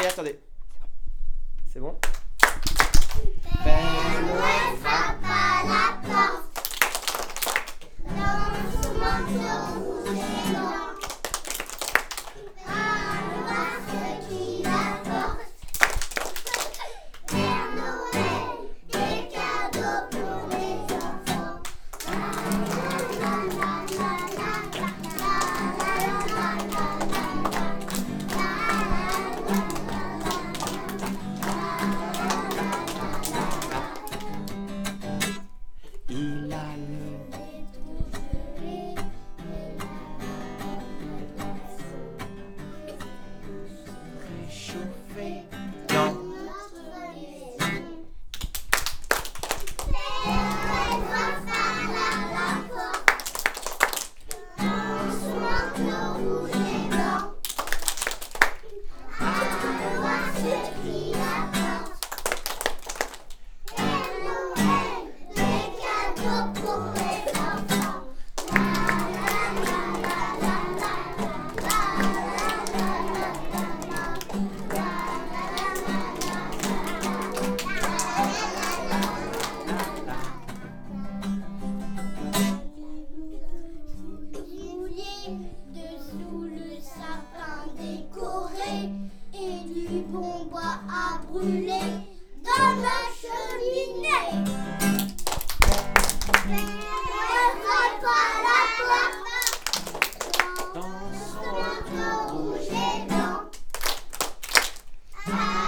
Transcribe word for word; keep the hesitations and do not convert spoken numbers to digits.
Et attendez. C'est bon? Père Noël frappe à la porte. Dans son manteau rouge et blanc. À voir ce qu'il apporte. Père Noël, des cadeaux pour les enfants. La la la la la la la la Il a le nez tout gelé et la réchauffé dans notre maison. Père Noël passe à la porte dans son manteau rouge et blanc. À voir ce qu'il apporte. Père Noël, des cadeaux pour les enfants. La la la la la la la dessous le sapin décoré et du bon bois à brûler dans la cheminée. Père frappe à la porte dans son manteau rouge et blanc.